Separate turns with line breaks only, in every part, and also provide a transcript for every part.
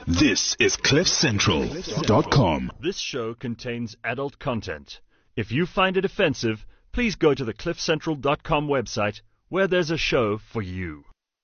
This is CliffCentral.com.
This show contains adult content. If you find it offensive, please go to the CliffCentral.com website, where there's a show for you.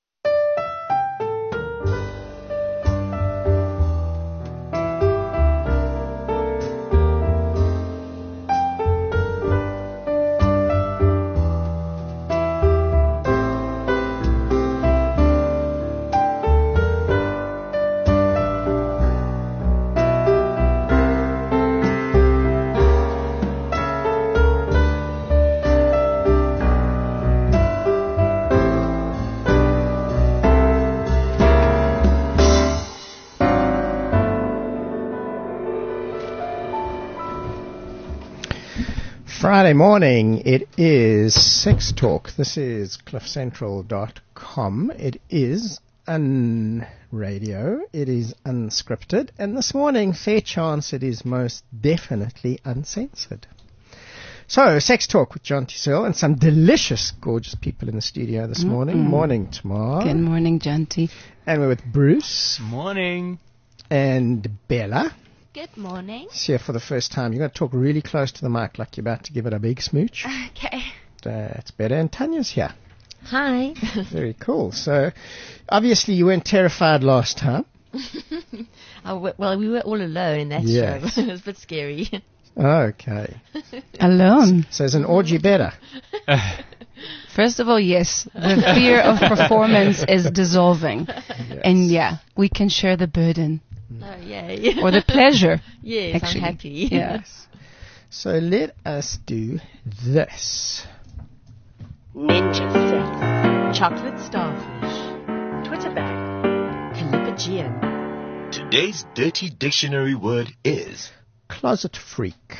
Friday morning, it is Sex Talk. This is CliffCentral.com. It is radio. It is unscripted. And this morning, fair chance it is most definitely uncensored. So, Sex Talk with John T. and some delicious, gorgeous people in the studio this morning. Morning, Tamar.
Good morning, John T.
And we're with Bruce.
Morning.
And Bella.
Good morning.
It's here for the first time. You're going to talk really close to the mic like you're about to give it a big smooch.
Okay.
That's better. And Tanya's here.
Hi.
Very cool. So, obviously, you weren't terrified last time.
Well, we were all alone in that show. It was a bit scary.
Okay.
Alone.
So, is an orgy better?
First of all, yes. The fear of performance is dissolving.
Yes.
And we can share the burden.
Oh, yay.
Or the pleasure.
Yes,
actually.
I'm happy.
Yes.
So let us do this.
Ninja sex, chocolate starfish, Twitter bag, Calipagian.
Today's dirty dictionary word is
closet freak.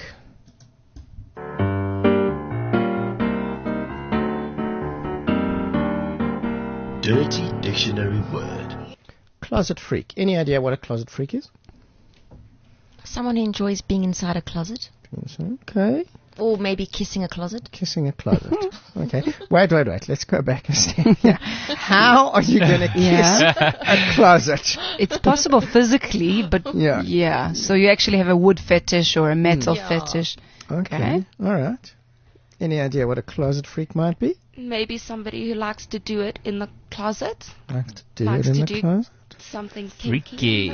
Dirty dictionary word.
Closet freak. Any idea what a closet freak is?
Someone who enjoys being inside a closet.
Okay.
Or maybe kissing a closet.
Kissing a closet. Okay. Wait. Let's go back a step. How are you going to kiss a closet?
It's possible physically, but so you actually have a wood fetish or a metal fetish.
Okay. All right. Any idea what a closet freak might be?
Maybe somebody who likes to do it in the closet.
Likes to do it in the closet?
Something
freaky.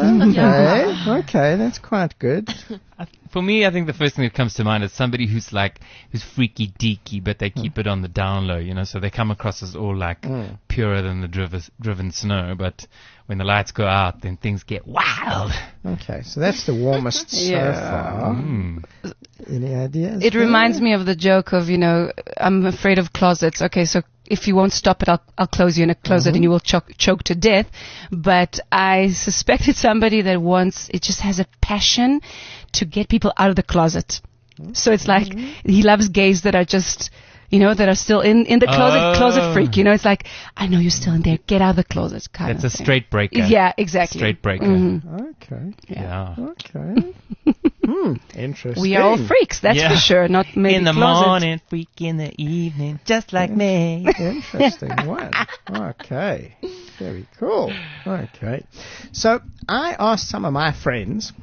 Okay, that's quite good.
For me, I think the first thing that comes to mind is somebody who's freaky deaky, but they keep it on the down low, so they come across as all purer than the driven snow, but when the lights go out, then things get wild.
Okay, so that's the warmest so far. Any ideas?
It reminds me of the joke of, I'm afraid of closets. Okay, so if you won't stop it, I'll close you in a closet and you will choke to death. But I suspect it's somebody that it just has a passion to get people out of the closet. So it's like he loves gays that are just, that are still in the closet freak. It's like, I know you're still in there. Get out of the closet.
That's a straight breaker.
Yeah, exactly.
Straight breaker.
Mm-hmm.
Okay.
Yeah.
Okay. Interesting.
We are all freaks, that's for sure. Not maybe
in the
closet.
morning, freak in the evening, just like me.
Interesting one. Okay. Very cool. Okay. So I asked some of my friends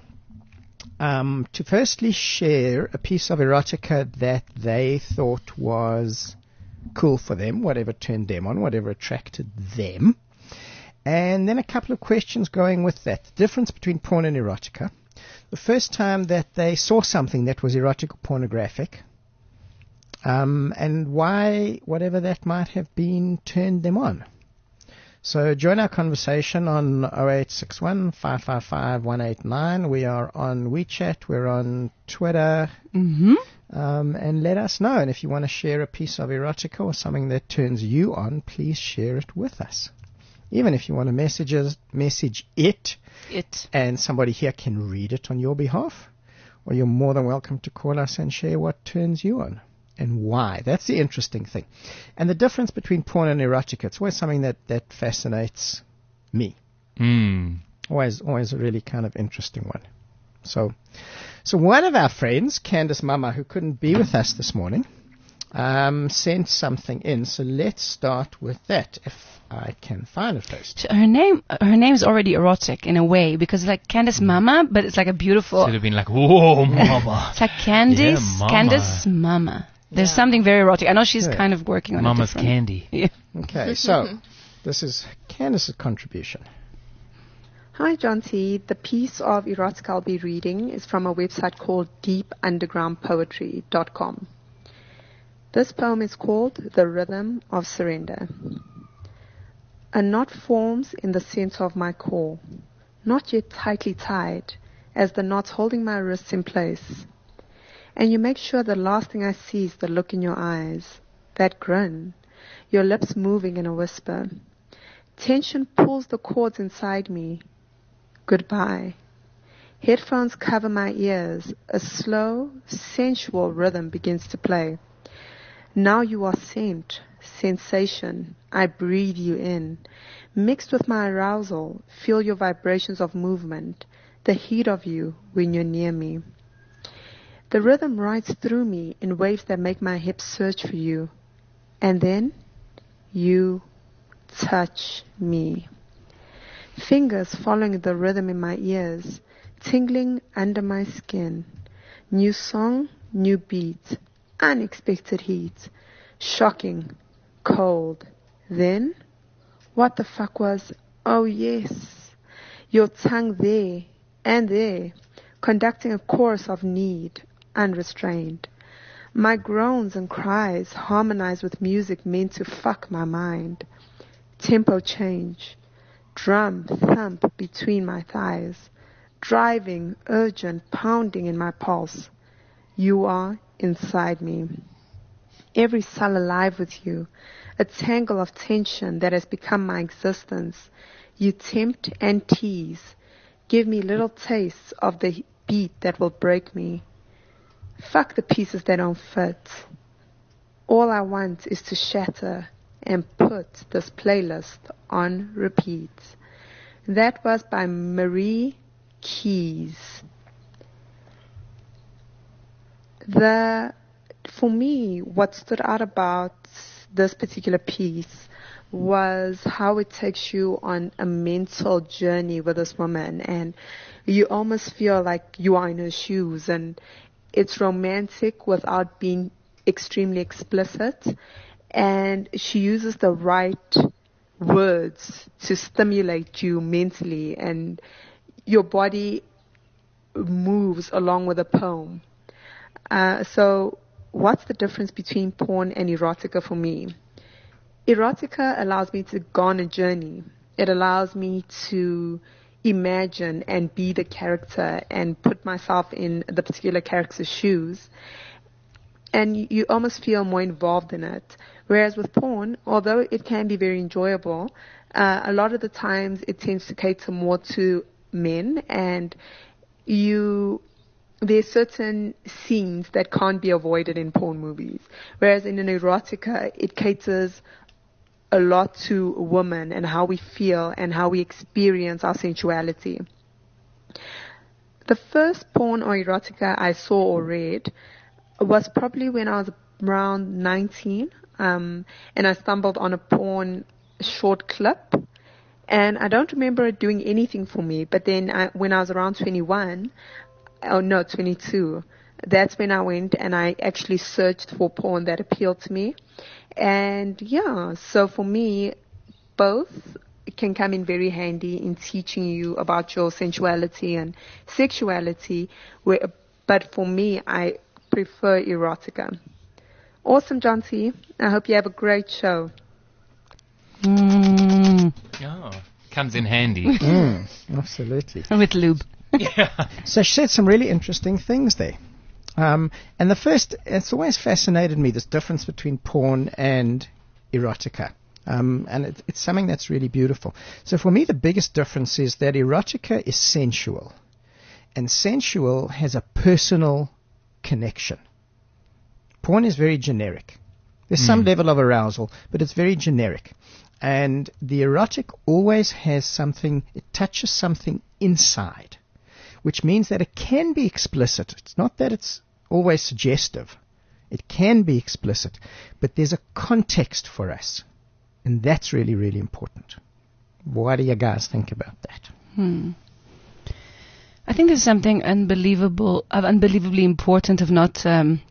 to firstly share a piece of erotica that they thought was cool for them, whatever turned them on, whatever attracted them. And then a couple of questions going with that. The difference between porn and erotica. The first time that they saw something that was erotic or pornographic, and why, whatever that might have been, turned them on. So join our conversation on 0861 555 189. We are on WeChat. We're on Twitter. And let us know. And if you want to share a piece of erotica or something that turns you on, please share it with us. Even if you want to message it, and somebody here can read it on your behalf, or you're more than welcome to call us and share what turns you on and why. That's the interesting thing. And the difference between porn and erotica, it's always something that fascinates me. Always a really kind of interesting one. So one of our friends, Candace Mama, who couldn't be with us this morning, sent something in. So let's start with that, if I can find it first.
Her name is already erotic in a way, because like Candice Mama, but it's like a beautiful.
Should have been like, whoa, mama.
It's like Candice,
Yeah, Mama.
Candice Mama. There's something very erotic. I know she's kind of working on
Mama's
it. Mama's
candy.
Yeah.
Okay, so this is Candice's contribution.
Hi, John T. The piece of erotica I'll be reading is from a website called deepundergroundpoetry.com. This poem is called The Rhythm of Surrender. A knot forms in the center of my core, not yet tightly tied, as the knot's holding my wrists in place. And you make sure the last thing I see is the look in your eyes, that grin, your lips moving in a whisper. Tension pulls the cords inside me. Goodbye. Headphones cover my ears. A slow, sensual rhythm begins to play. Now you are scent, sensation. I breathe you in. Mixed with my arousal, feel your vibrations of movement, the heat of you when you're near me. The rhythm rides through me in waves that make my hips search for you. And then you touch me. Fingers following the rhythm in my ears, tingling under my skin. New song, new beat, unexpected heat, shocking, cold. Then, what the fuck was, oh yes, your tongue there and there, conducting a chorus of need, unrestrained. My groans and cries harmonize with music meant to fuck my mind. Tempo change. Drum thump between my thighs, driving, urgent, pounding in my pulse. You are inside me. Every cell alive with you, a tangle of tension that has become my existence. You tempt and tease, give me little tastes of the beat that will break me. Fuck the pieces that don't fit. All I want is to shatter and put this playlist on repeat. That was by Marie Keys. For me, what stood out about this particular piece was how it takes you on a mental journey with this woman, and you almost feel like you are in her shoes, and it's romantic without being extremely explicit. And she uses the right words to stimulate you mentally, and your body moves along with the poem. So what's the difference between porn and erotica for me? Erotica allows me to go on a journey. It allows me to imagine and be the character and put myself in the particular character's shoes. And you almost feel more involved in it. Whereas with porn, although it can be very enjoyable, a lot of the times it tends to cater more to men, and there's certain scenes that can't be avoided in porn movies. Whereas in an erotica, it caters a lot to women and how we feel and how we experience our sensuality. The first porn or erotica I saw or read was probably when I was around 19, and I stumbled on a porn short clip, and I don't remember it doing anything for me. But then when I was around 22, that's when I went and I actually searched for porn that appealed to me. And yeah, so for me, both can come in very handy in teaching you about your sensuality and sexuality, but for me, I prefer erotica. Awesome, John T. I hope you have a great show.
Oh, comes in handy.
Absolutely.
With lube.
Yeah.
So she said some really interesting things there. And the first, it's always fascinated me, this difference between porn and erotica. And it's something that's really beautiful. So for me, the biggest difference is that erotica is sensual. And sensual has a personal connection. Porn is very generic. There's some level of arousal, but it's very generic. And the erotic always has something, it touches something inside, which means that it can be explicit. It's not that it's always suggestive. It can be explicit, but there's a context for us. And that's really, really important. What do you guys think about that?
I think there's something unbelievably important of not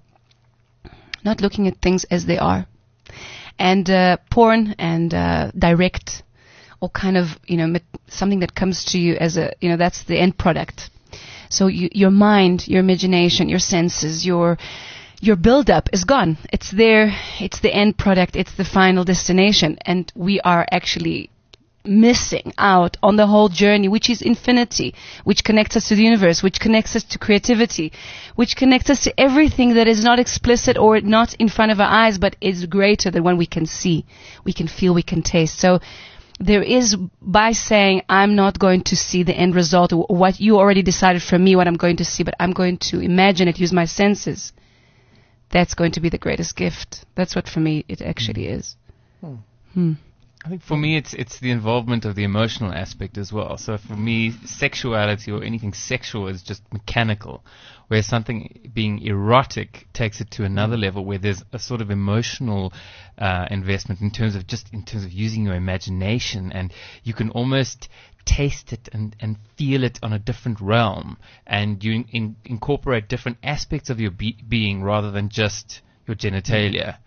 looking at things as they are. And porn and direct, or kind of, something that comes to you as that's the end product. So your mind, your imagination, your senses, your build-up is gone. It's there. It's the end product. It's the final destination. And we are actually missing out on the whole journey, which is infinity, which connects us to the universe, which connects us to creativity, which connects us to everything that is not explicit or not in front of our eyes, but is greater than what we can see, we can feel, we can taste. So there is, by saying, I'm not going to see the end result or what you already decided for me, what I'm going to see, but I'm going to imagine it, use my senses. That's going to be the greatest gift. That's what for me it actually is.
I think for me it's the involvement of the emotional aspect as well. So for me, sexuality or anything sexual is just mechanical, where something being erotic takes it to another level, where there's a sort of emotional investment in terms of using your imagination, and you can almost taste it and feel it on a different realm, and you incorporate different aspects of your being rather than just your genitalia.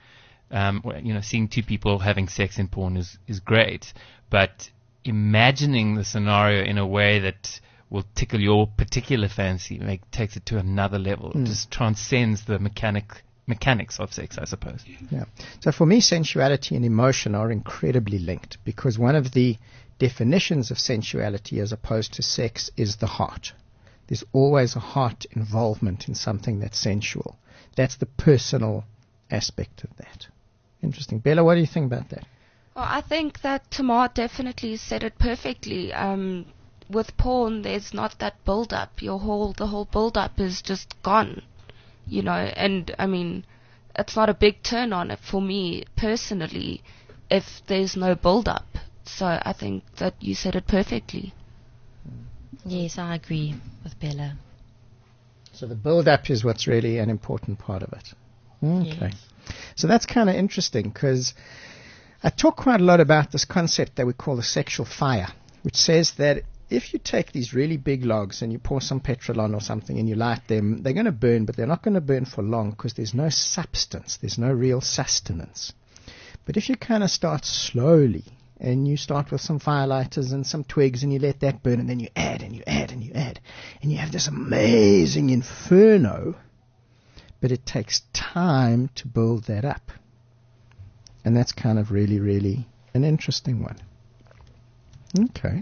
Seeing two people having sex in porn is great, but imagining the scenario in a way that will tickle your particular fancy takes it to another level. It just transcends the mechanics of sex, I suppose.
Yeah. So for me, sensuality and emotion are incredibly linked, because one of the definitions of sensuality as opposed to sex is the heart. There's always a heart involvement in something that's sensual. That's the personal aspect of that. Interesting. Bella, what do you think about that?
Well, I think that Tamar definitely said it perfectly. With porn, there's not that build-up. The whole build-up is just gone, and I mean, it's not a big turn on it for me personally if there's no build-up. So I think that you said it perfectly.
Yes, I agree with Bella.
So the build-up is what's really an important part of it. Okay.
Yes.
So that's kind of interesting, because I talk quite a lot about this concept that we call the sexual fire, which says that if you take these really big logs and you pour some petrol on or something and you light them, they're going to burn, but they're not going to burn for long because there's no substance, there's no real sustenance. But if you kind of start slowly, and you start with some firelighters and some twigs and you let that burn, and then you add and you add and you add, and you have this amazing inferno, but it takes time to build that up. And that's kind of really, really an interesting one. Okay.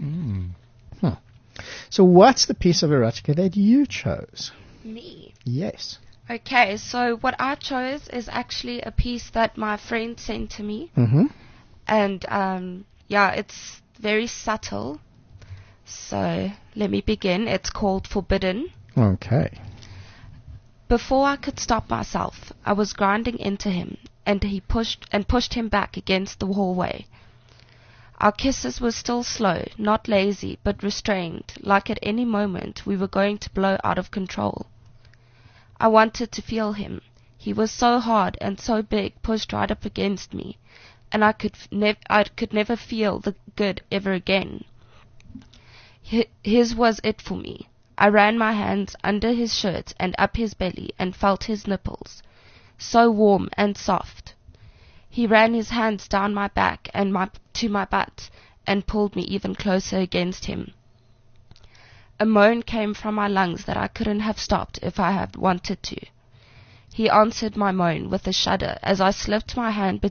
So what's the piece of erotica that you chose?
Me?
Yes.
Okay, so what I chose is actually a piece that my friend sent to me.
Mm-hmm.
And, it's very subtle. So let me begin. It's called Forbidden.
Okay.
Before I could stop myself, I was grinding into him, and he pushed him back against the hallway. Our kisses were still slow, not lazy, but restrained, like at any moment we were going to blow out of control. I wanted to feel him. He was so hard and so big, pushed right up against me, and I could never feel the good ever again. His was it for me. I ran my hands under his shirt and up his belly and felt his nipples, so warm and soft. He ran his hands down my back and to my butt and pulled me even closer against him. A moan came from my lungs that I couldn't have stopped if I had wanted to. He answered my moan with a shudder as I slipped my hand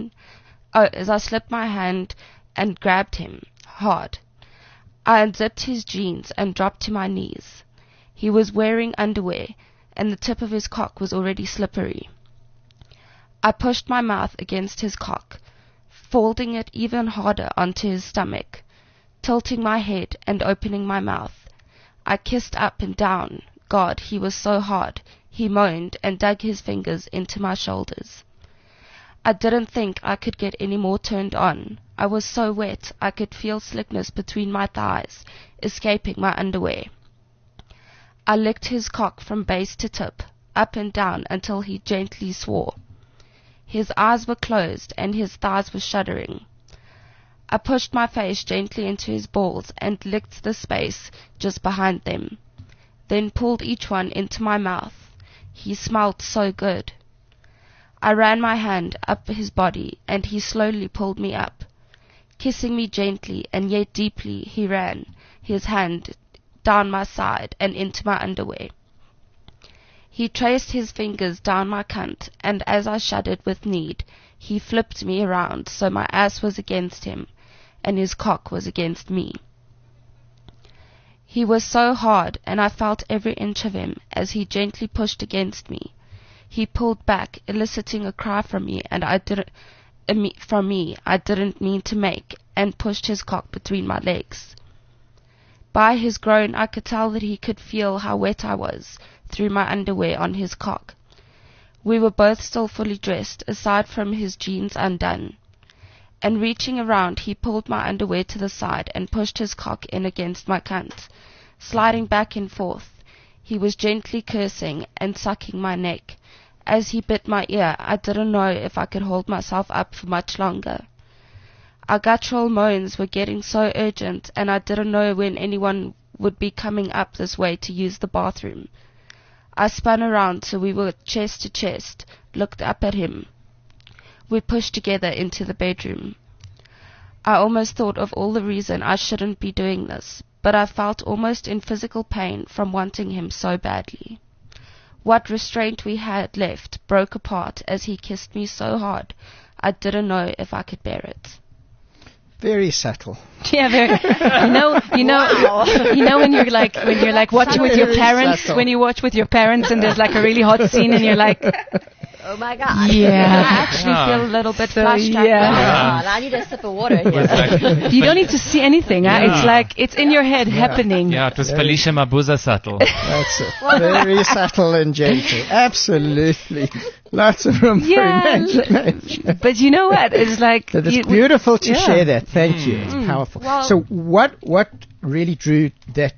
and grabbed him hard. I unzipped his jeans and dropped to my knees. He was wearing underwear, and the tip of his cock was already slippery. I pushed my mouth against his cock, folding it even harder onto his stomach, tilting my head and opening my mouth. I kissed up and down. God, he was so hard. He moaned and dug his fingers into my shoulders. I didn't think I could get any more turned on. I was so wet I could feel slickness between my thighs, escaping my underwear. I licked his cock from base to tip. up and down until he gently swore. His eyes were closed and his thighs were shuddering. I pushed my face gently into his balls and licked the space just behind them, then pulled each one into my mouth. He smelled so good. I ran my hand up his body and he slowly pulled me up. Kissing me gently and yet deeply, he ran his hand down my side and into my underwear. He traced his fingers down my cunt, and as I shuddered with need, he flipped me around so my ass was against him and his cock was against me. He was so hard, and I felt every inch of him as he gently pushed against me. He pulled back, eliciting a cry from me, and I didn't mean to make, and pushed his cock between my legs. By his groan, I could tell that he could feel how wet I was through my underwear on his cock. We were both still fully dressed, aside from his jeans undone. And reaching around, he pulled my underwear to the side and pushed his cock in against my cunt. Sliding back and forth, he was gently cursing and sucking my neck. As he bit my ear, I didn't know if I could hold myself up for much longer. Our guttural moans were getting so urgent, and I didn't know when anyone would be coming up this way to use the bathroom. I spun around so we were chest to chest, looked up at him. We pushed together into the bedroom. I almost thought of all the reason I shouldn't be doing this, but I felt almost in physical pain from wanting him so badly. What restraint we had left broke apart as he kissed me so hard, I didn't know if I could bear it.
Very subtle.
Yeah, very. You know when you're like watching with your parents,
subtle.
when you watch with your parents and there's like a really hot scene and you're like,
Oh my God.
yeah.
I actually feel a little bit flushed up.
yeah.
Oh, I need a sip of water here.
You don't need to see anything. Huh?
Yeah.
It's like it's in your head happening.
Yeah, it was Felicia Mabuza subtle.
That's it. Very subtle and gentle. Absolutely. Lots of room for imagination.
But you know what? It's like
But it's beautiful to share that. Thank you. It's
Mm.
powerful.
Well-
So what really drew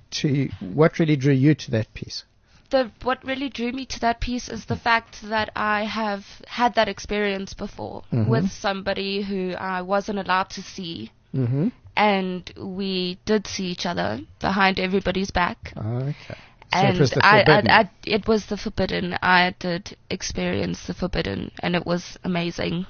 you to that piece?
What really drew me to that piece is the fact that I have had that experience before with somebody who I wasn't allowed to see, and we did see each other behind everybody's back.
Okay. So
And
it was the forbidden.
it was the forbidden. I did experience the forbidden, and it was amazing.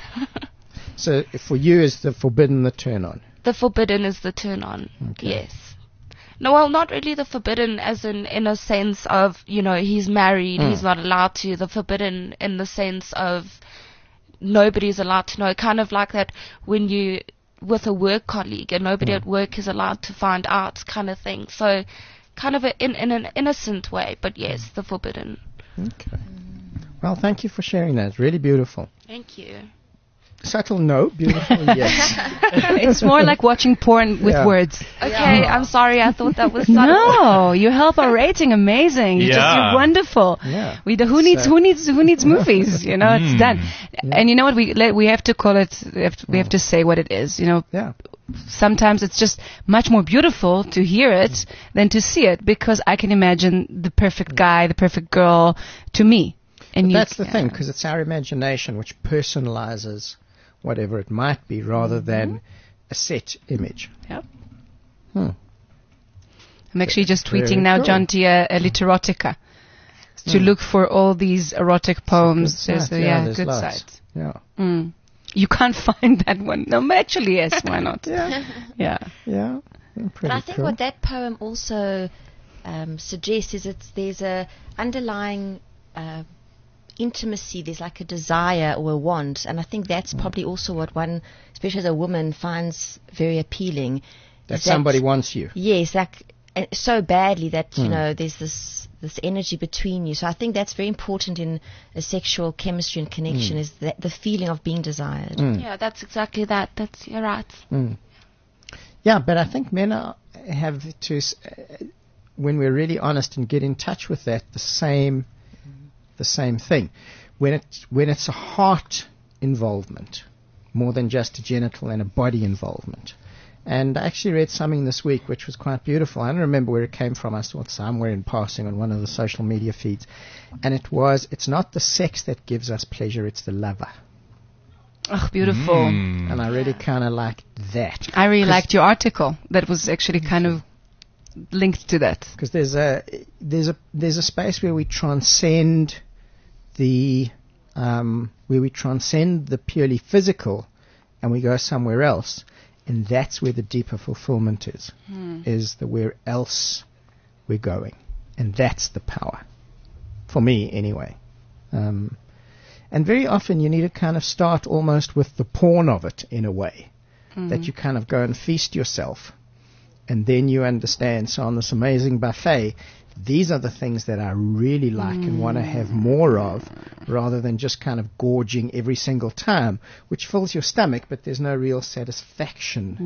So for you, is the forbidden the turn on?
The forbidden is the turn on.
Okay.
Yes. No, well, not really the forbidden as in a sense of, he's married, he's not allowed to. The forbidden in the sense of nobody's allowed to know. Kind of like that when you with a work colleague and nobody at work is allowed to find out kind of thing. So kind of in an innocent way, but yes, the forbidden.
Okay. Well, thank you for sharing that. Really beautiful.
Thank you.
Subtle, no. Beautiful, yes.
It's more like watching porn with
Yeah.
words.
Okay, I'm sorry, I thought that was subtle.
No, you help our rating amazing. You're wonderful.
Yeah.
Who needs movies? It's done. And you know what? We have to call it. We have to say what it is.
Yeah.
Sometimes it's just much more beautiful to hear it than to see it, because I can imagine the perfect guy, the perfect girl to me. And
That's the thing, because it's our imagination which personalizes whatever it might be rather than a set image.
Yep.
Hmm.
I'm actually just
Very
tweeting now,
cool.
John, to a Literotica to look for all these erotic poems.
Good
There's
site. Yeah,
a
there's
good
lots.
site.
Yeah.
Mm. You can't find that one. No, but actually, yes. Why not?
Yeah.
Yeah.
Yeah. Pretty
But I think
cool.
what that poem also suggests is there's a underlying intimacy. There's like a desire or a want, and I think that's probably also what one, especially as a woman, finds very appealing.
that
is
somebody wants you.
Yes, like so badly that there's this energy between you. So I think that's very important in a sexual chemistry and connection, is that the feeling of being desired.
Yeah, that's exactly that. You're right.
Yeah, but I think men have to, when we're really honest and get in touch with that, the same thing. When it's a heart involvement, more than just a genital and a body involvement, And I actually read something this week which was quite beautiful. I don't remember where it came from. I saw it somewhere in passing on one of the social media feeds. And it's not the sex that gives us pleasure, it's the lover.
Oh, beautiful.
And I really kind of like that.
I really liked your article that was actually kind of linked to that.
Because there's a space where we transcend the purely physical and we go somewhere else. And that's where the deeper fulfillment is the where else we're going. And that's the power. For me, anyway. And very often you need to kind of start almost with the porn of it, in a way. That you kind of go and feast yourself. And then you understand, so on this amazing buffet, these are the things that I really like and want to have more of, rather than just kind of gorging every single time, which fills your stomach, but there's no real satisfaction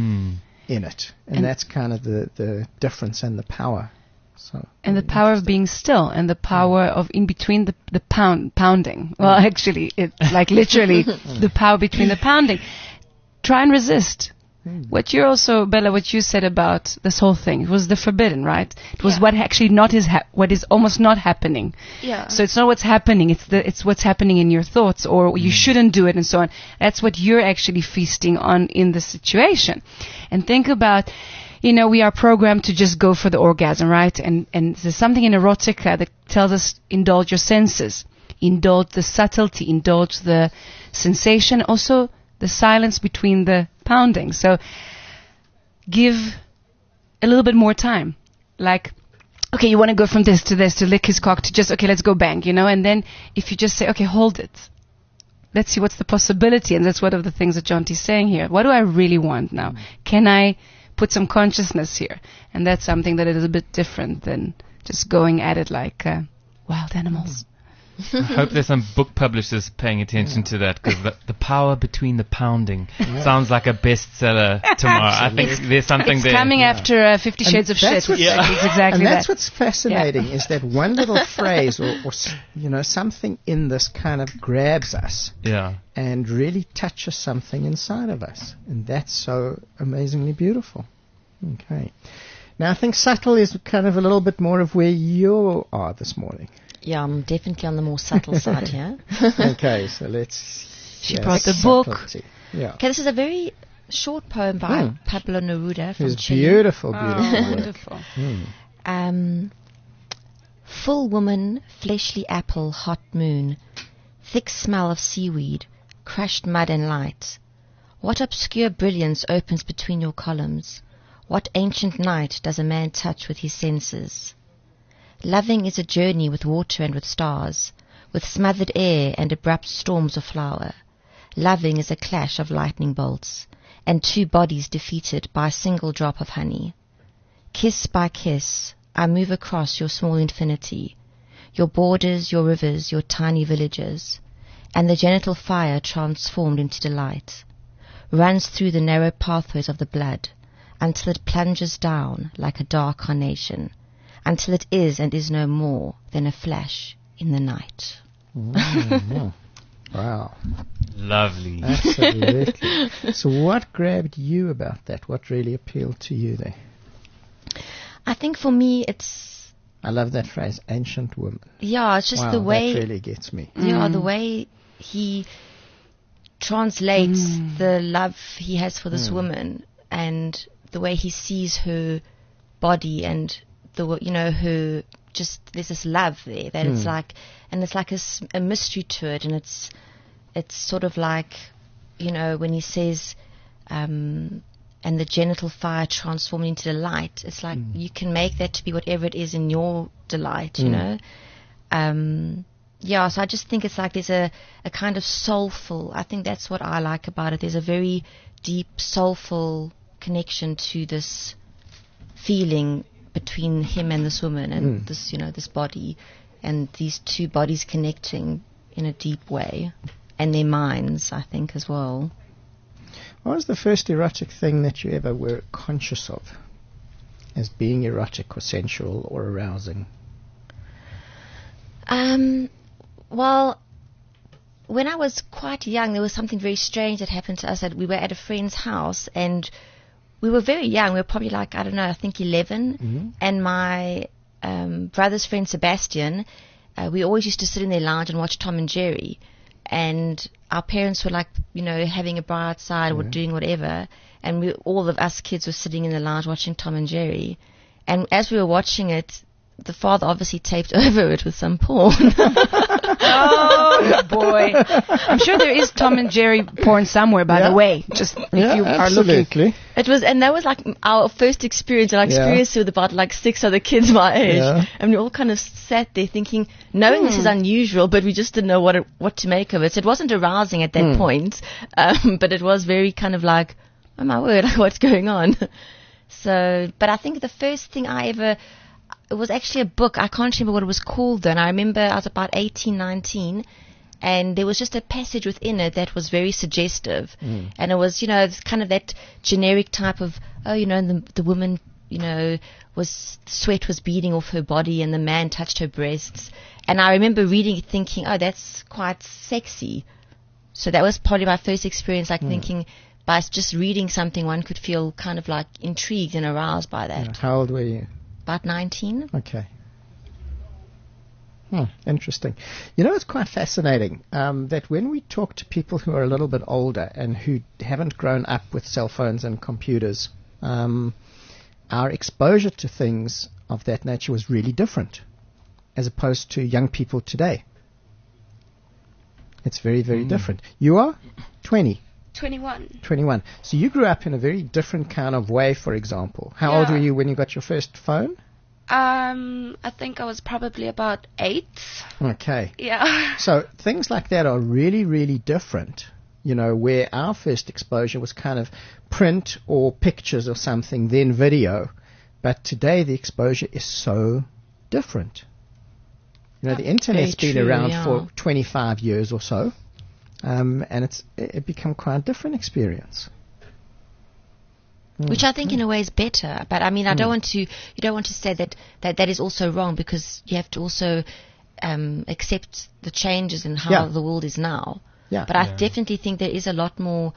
in it. And that's kind of the difference and the power. So,
and the power of being still, and the power of in between the pounding. Well, actually, it's like literally the power between the pounding. Try and resist. What you also, Bella, what you said about this whole thing, it was the forbidden, right? It was what actually not is what is almost not happening.
Yeah.
So it's not what's happening; it's what's happening in your thoughts, or you shouldn't do it, and so on. That's what you're actually feasting on in the situation. And think about, we are programmed to just go for the orgasm, right? And there's something in erotica that tells us indulge your senses, indulge the subtlety, indulge the sensation, also the silence between the pounding. So give a little bit more time. Like, okay, you want to go from this to lick his cock to just, okay, let's go bang, and then if you just say, okay, hold it. Let's see what's the possibility. And that's one of the things that Jonty's saying here. What do I really want now? Can I put some consciousness here? And that's something that is a bit different than just going at it like wild animals.
I hope there's some book publishers paying attention to that, because the power between the pounding sounds like a bestseller tomorrow. I think there's something there.
It's coming after 50 Shades of Shit. It's exactly
and that's what's fascinating is that one little phrase or something in this kind of grabs us and really touches something inside of us. And that's so amazingly beautiful. Okay. Now I think subtle is kind of a little bit more of where you are this morning.
Yeah, I'm definitely on the more subtle side here.
Okay, so let's...
She brought the book.
Yeah.
Okay, this is a very short poem by Pablo Neruda from Chile.
Beautiful
wonderful.
Full woman, fleshly apple, hot moon, thick smell of seaweed, crushed mud and light. What obscure brilliance opens between your columns? What ancient night does a man touch with his senses? Loving is a journey with water and with stars, with smothered air and abrupt storms of flower. Loving is a clash of lightning bolts, and two bodies defeated by a single drop of honey. Kiss by kiss, I move across your small infinity, your borders, your rivers, your tiny villages, and the genital fire transformed into delight runs through the narrow pathways of the blood until it plunges down like a dark carnation, until it is and is no more than a flash in the night.
Wow.
Lovely.
Absolutely. So what grabbed you about that? What really appealed to you there?
I think for me it's...
I love that phrase, ancient woman.
Yeah, it's just the way...
that really gets me.
Yeah, the way he translates the love he has for this woman, and the way he sees her body and... her just there's this love there that it's like, and it's like a mystery to it, and it's sort of like, when he says, and the genital fire transformed into delight. It's like you can make that to be whatever it is in your delight, So I just think it's like there's a kind of soulful. I think that's what I like about it. There's a very deep soulful connection to this feeling between him and this woman and this, this body, and these two bodies connecting in a deep way, and their minds, I think, as well.
What was the first erotic thing that you ever were conscious of as being erotic or sensual or arousing?
Well, when I was quite young, there was something very strange that happened to us. That we were at a friend's house, and we were very young. We were probably like, I don't know, I think 11. And my brother's friend Sebastian, we always used to sit in their lounge and watch Tom and Jerry. And our parents were like, having a bar outside or doing whatever. And all of us kids were sitting in the lounge watching Tom and Jerry. And as we were watching it, the father obviously taped over it with some porn.
Oh boy! I'm sure there is Tom and Jerry porn somewhere. By the way, just if you are looking.
It was, and that was like our first experience. And I experienced it with about like 6 other kids my age, and we all kind of sat there thinking, knowing this is unusual, but we just didn't know what to make of it. So it wasn't arousing at that point, but it was very kind of like, oh my word, what's going on? So, but I think the first thing it was actually a book. I can't remember what it was called then. I remember I was about 18, 19, and there was just a passage within it that was very suggestive. And it was, kind of that generic type of, the woman, sweat was beading off her body and the man touched her breasts. And I remember reading it thinking, oh, that's quite sexy. So that was probably my first experience, thinking by just reading something, one could feel kind of like intrigued and aroused by that.
How old were you?
About 19.
Okay. Interesting. It's quite fascinating that when we talk to people who are a little bit older and who haven't grown up with cell phones and computers, our exposure to things of that nature was really different as opposed to young people today. It's very, very different. You are 20. 21. So you grew up in a very different kind of way, for example. How old were you when you got your first phone?
I think I was probably about 8.
Okay.
Yeah.
So things like that are really, really different, where our first exposure was kind of print or pictures or something, then video. But today the exposure is so different. The internet's been around for 25 years or so. And it become quite a different experience.
Which I think in a way is better. But I mean, you don't want to say that is also wrong, because you have to also accept the changes in how the world is now. Yeah. But I definitely think there is a lot more,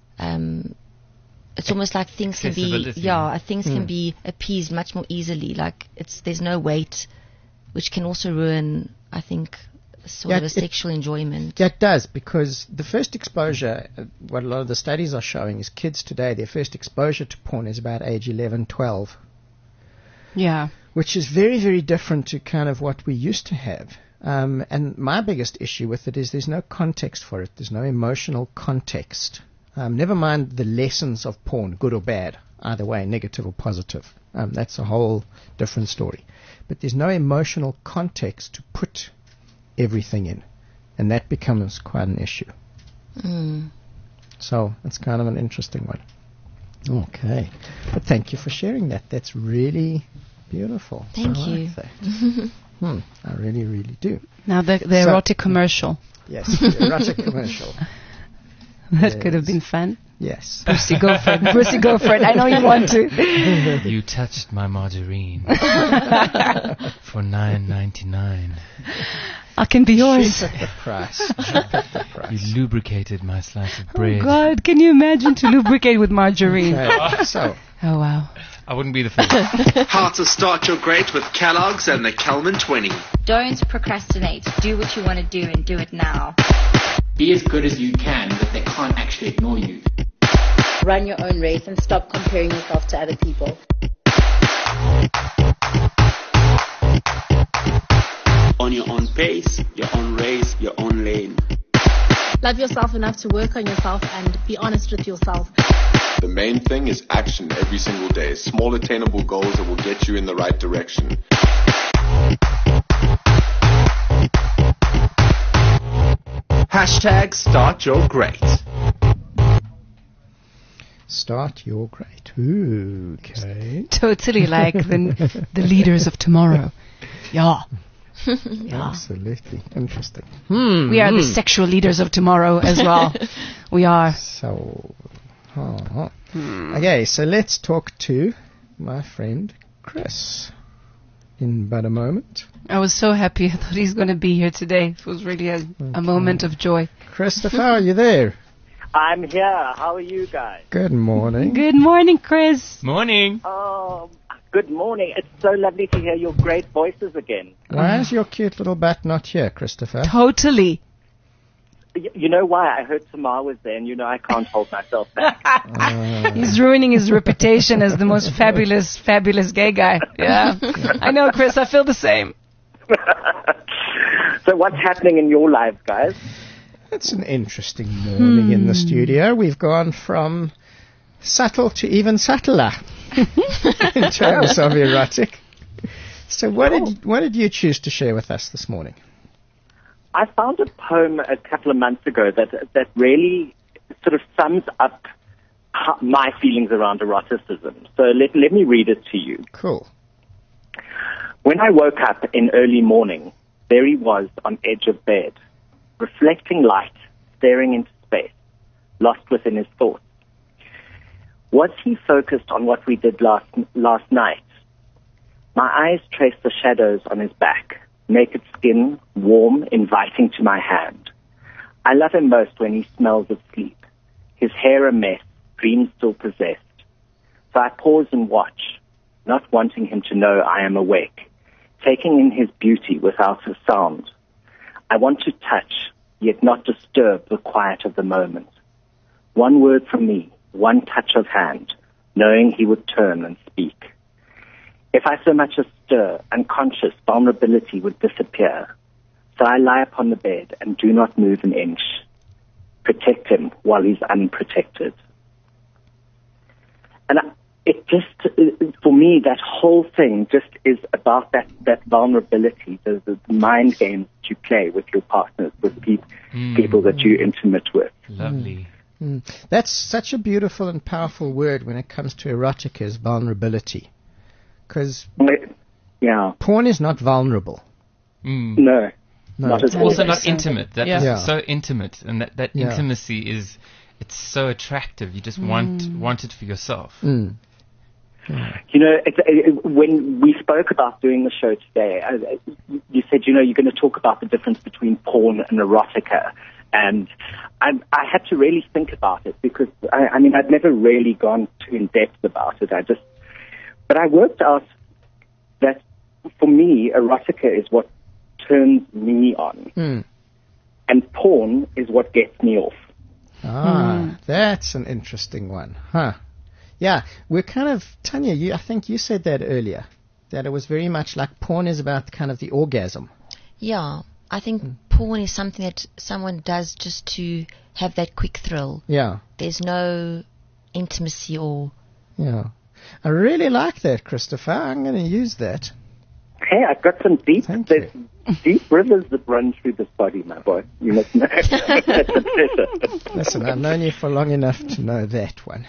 it's almost like things can be appeased much more easily. Like there's no weight, which can also ruin, I think, sort of a sexual enjoyment.
Yeah, it does, because the first exposure, what a lot of the studies are showing is kids today, their first exposure to porn is about age 11, 12.
Yeah.
Which is very, very different to kind of what we used to have. And my biggest issue with it is there's no context for it. There's no emotional context. Never mind the lessons of porn, good or bad, either way, negative or positive. That's a whole different story. But there's no emotional context to put everything in, and that becomes quite an issue. So it's kind of an interesting one. Okay, but thank you for sharing that. That's really beautiful.
Thank you.
Like I really, really do.
Now the erotic commercial.
Yes, the erotic commercial.
That could have been fun.
Yes.
Brucey, go for it. Brucey, go for it. I know you want to.
You touched my margarine for $9.99.
I can be yours.
She picked the price.
You lubricated my slice of bread.
Oh God, can you imagine to lubricate with margarine?
Okay. So.
Oh wow.
I wouldn't be the first.
How to start your great with Kellogg's and the Kelman 20.
Don't procrastinate. Do what you want to do and do it now.
Be as good as you can, but they can't actually ignore you.
Run your own race and stop comparing yourself to other people.
On your own pace, your own race, your own lane.
Love yourself enough to work on yourself and be honest with yourself.
The main thing is action every single day. Small attainable goals that will get you in the right direction.
Hashtag start your great.
Start your great. Ooh, okay.
Totally like the leaders of tomorrow. Yeah. Yeah.
Absolutely. Interesting.
We are the sexual leaders of tomorrow as well. We are.
So, okay, so let's talk to my friend Chris in about a moment.
I was so happy. I thought he's going to be here today. It was really a moment of joy.
Christopher, are you there?
I'm here. How are you guys?
Good morning.
Good morning, Chris.
Morning.
Oh, good morning. It's so lovely to hear your great voices again.
Why is your cute little bat not here, Christopher?
Totally.
You know why? I heard Tamar was there, and you know I can't hold myself back.
He's ruining his reputation as the most fabulous gay guy. Yeah. I know, Chris. I feel the same.
So what's happening in your lives, guys?
It's an interesting morning in the studio. We've gone from subtle to even subtler in terms of erotic. So what did you choose to share with us this morning?
I found a poem a couple of months ago that really sort of sums up my feelings around eroticism. So let me read it to you.
Cool.
When I woke up in early morning, there he was on edge of bed, reflecting light, staring into space, lost within his thoughts. Was he focused on what we did last night? My eyes traced the shadows on his back, naked skin, warm, inviting to my hand. I love him most when he smells of sleep, his hair a mess, dreams still possessed. So I pause and watch, not wanting him to know I am awake, taking in his beauty without a sound. I want to touch, yet not disturb the quiet of the moment. One word from me, one touch of hand, knowing he would turn and speak. If I so much as stir, unconscious vulnerability would disappear. So I lie upon the bed and do not move an inch. Protect him while he's unprotected. And it just, for me, that whole thing just is about that vulnerability, the mind games that you play with your partners, with people that you're intimate with.
Lovely.
That's such a beautiful and powerful word when it comes to erotica, is vulnerability. Because porn is not vulnerable.
No. Not at all.
Also not intimate. That is so intimate, and that
Yeah.
intimacy is, it's so attractive. You just want it for yourself.
Mm.
You know, when we spoke about doing the show today, you said, you know, you're going to talk about the difference between porn and erotica. And I had to really think about it because, I mean, I'd never really gone too in-depth about it. But I worked out that, for me, erotica is what turns me on. And porn is what gets me off.
That's an interesting one. Huh. Yeah, we're kind of, Tanya, I think you said that earlier, that it was very much like porn is about kind of the orgasm.
Yeah, I think porn is something that someone does just to have that quick thrill.
Yeah.
There's no intimacy or...
Yeah. I really like that, Christopher. I'm going to use that.
Hey, I've got some deep rivers that run through this body, my boy. You must know. That's a pleasure.
Listen, I've known you for long enough to know that one.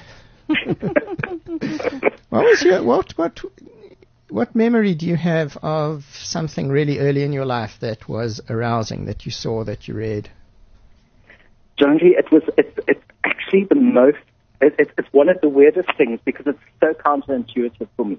What memory do you have of something really early in your life that was arousing, that you saw, that you read?
John G, it's actually the most, it's one of the weirdest things because it's so counterintuitive for me.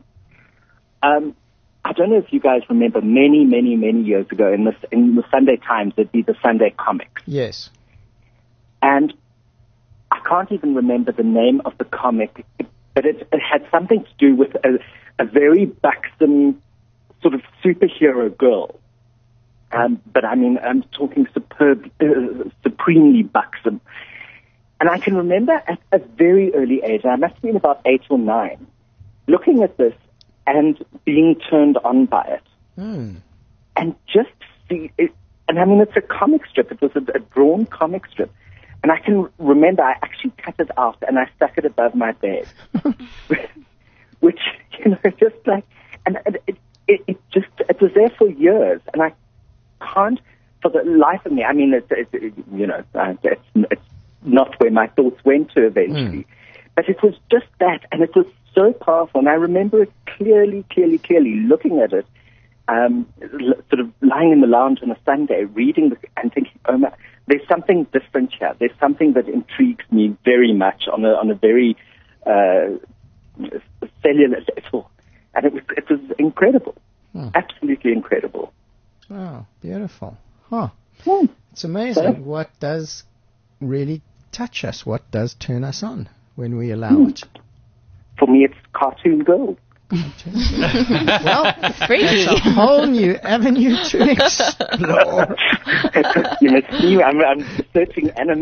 I don't know if you guys remember many, many, many years ago in the Sunday Times, there'd be the Sunday comics.
Yes.
And I can't even remember the name of the comic, but it had something to do with a very buxom sort of superhero girl. But I mean, I'm talking supremely buxom. And I can remember at a very early age, I must have been about 8 or 9, looking at this and being turned on by it. And just see it. And I mean, it's a comic strip. It was a drawn comic strip. And I can remember I actually cut it out and I stuck it above my bed. Which, you know, just like, and it was there for years. And I can't, for the life of me, I mean, it's not where my thoughts went to eventually. But it was just that, and it was so powerful. And I remember it clearly, looking at it, sort of lying in the lounge on a Sunday, reading and thinking, oh my, there's something different here. There's something that intrigues me very much on a very cellular level. And it was incredible. Absolutely incredible.
Oh, beautiful. Huh. It's amazing what does really touch us? What does turn us on when we allow it?
For me, it's cartoon girls.
Well, it's a whole new avenue to explore.
You must see, I'm searching anime.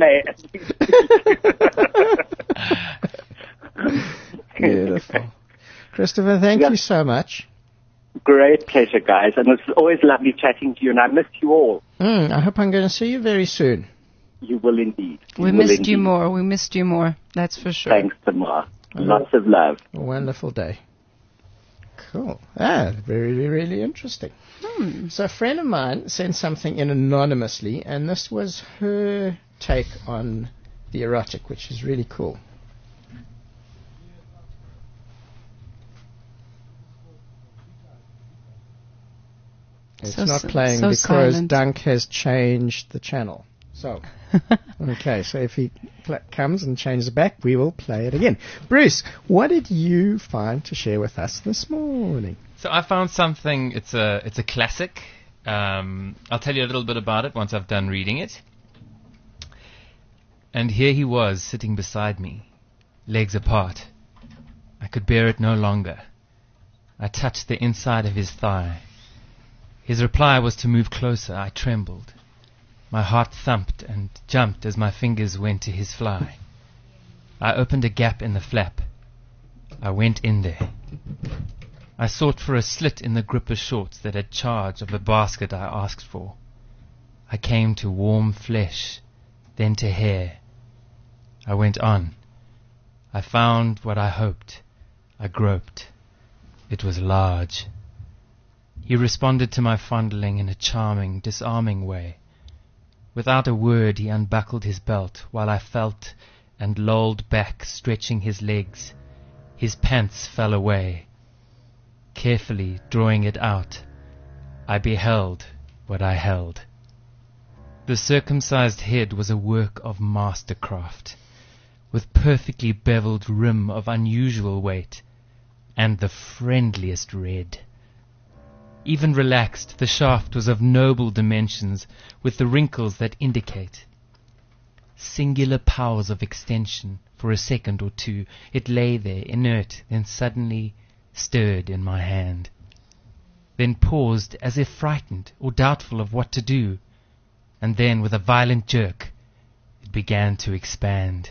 Beautiful. Christopher, thank you so much.
Great pleasure, guys. And it's always lovely chatting to you, and I miss you all.
I hope I'm going to see you very soon.
You will indeed.
We missed you more. We missed you more. That's for sure.
Thanks, Tamar. Lots of love.
A wonderful day. Cool. Very, really interesting. So a friend of mine sent something in anonymously, and this was her take on the erotic, which is really cool. It's not playing because silent. Dunk has changed the channel. So, okay, so if he comes and changes it back, we will play it again. Bruce, what did you find to share with us this morning?
So I found something, it's a classic. I'll tell you a little bit about it once I've done reading it. And here he was, sitting beside me, legs apart. I could bear it no longer. I touched the inside of his thigh. His reply was to move closer. I trembled. My heart thumped and jumped as my fingers went to his fly. I opened a gap in the flap. I went in there. I sought for a slit in the gripper shorts that had charge of the basket I asked for. I came to warm flesh, then to hair. I went on. I found what I hoped. I groped. It was large. He responded to my fondling in a charming, disarming way. Without a word, he unbuckled his belt while I felt and lolled back, stretching his legs. His pants fell away. Carefully drawing it out, I beheld what I held. The circumcised head was a work of mastercraft, with perfectly beveled rim of unusual weight, and the friendliest red. Even relaxed, the shaft was of noble dimensions, with the wrinkles that indicate singular powers of extension. For a second or two it lay there, inert, then suddenly stirred in my hand, then paused as if frightened or doubtful of what to do, and then with a violent jerk it began to expand.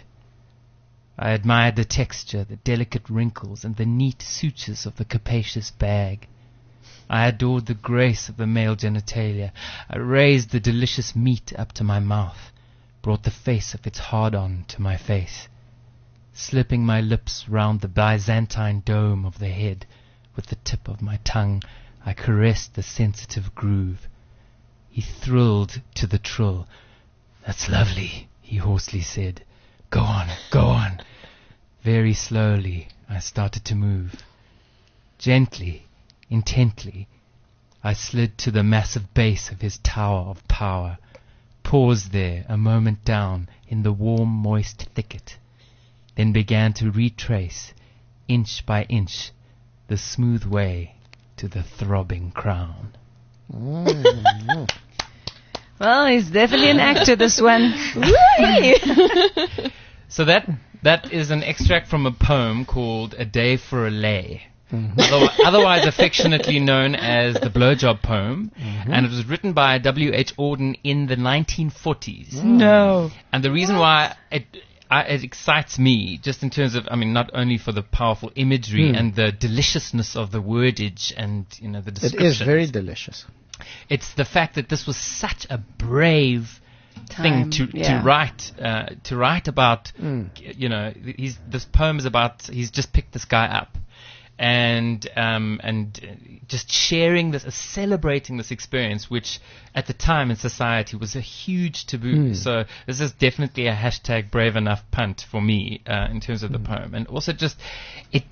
I admired the texture, the delicate wrinkles, and the neat sutures of the capacious bag. I adored the grace of the male genitalia. I raised the delicious meat up to my mouth, brought the face of its hard-on to my face. Slipping my lips round the Byzantine dome of the head, with the tip of my tongue I caressed the sensitive groove. He thrilled to the trill. "That's lovely," he hoarsely said. Go on, go on." Very slowly I started to move. Gently, intently, I slid to the massive base of his tower of power, paused there a moment down in the warm, moist thicket, then began to retrace, inch by inch, the smooth way to the throbbing crown.
Well, he's definitely an actor, this one.
So that is an extract from a poem called A Day for a Lay. Otherwise affectionately known as the Blowjob Poem, and it was written by W.H. Auden in the 1940s.
No.
And the reason why it excites me, just in terms of, I mean, not only for the powerful imagery and the deliciousness of the wordage and, you know, the description.
It is very delicious.
It's the fact that this was such a brave thing to write about. You know, this poem is about, he's just picked this guy up. And just sharing this, celebrating this experience, which at the time in society was a huge taboo. So this is definitely a hashtag brave enough punt for me in terms of the poem, and also just it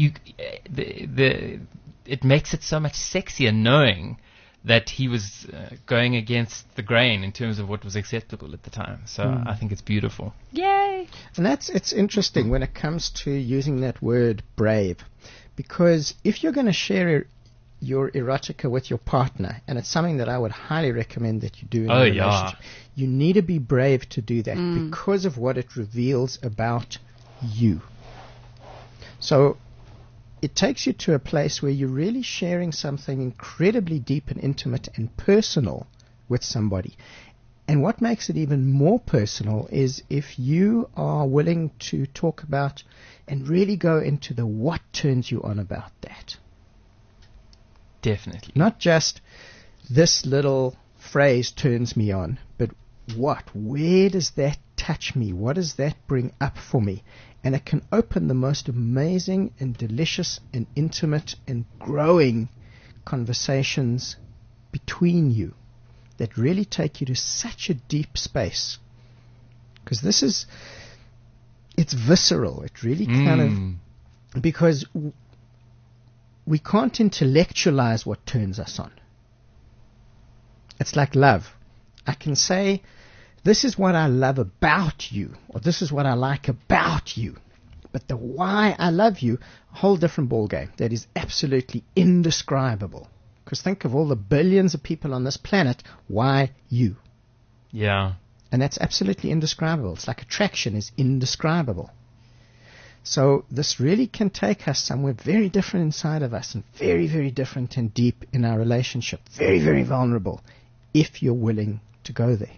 makes it so much sexier knowing that he was going against the grain in terms of what was acceptable at the time. So I think it's beautiful.
Yay!
And it's interesting when it comes to using that word brave. Because if you're going to share your erotica with your partner, and it's something that I would highly recommend that you do in a relationship. You need to be brave to do that because of what it reveals about you. So it takes you to a place where you're really sharing something incredibly deep and intimate and personal with somebody. And what makes it even more personal is if you are willing to talk about and really go into the what turns you on about that.
Definitely.
Not just this little phrase turns me on, but what? Where does that touch me? What does that bring up for me? And it can open the most amazing and delicious and intimate and growing conversations between you that really take you to such a deep space. Because it's visceral. It really kind of, because we can't intellectualize what turns us on. It's like love. I can say, this is what I love about you, or this is what I like about you. But the why I love you, a whole different ballgame. That is absolutely indescribable. Because think of all the billions of people on this planet, why you?
Yeah.
And that's absolutely indescribable. It's like attraction is indescribable. So this really can take us somewhere very different inside of us and very, very different and deep in our relationship. Very, very vulnerable if you're willing to go there.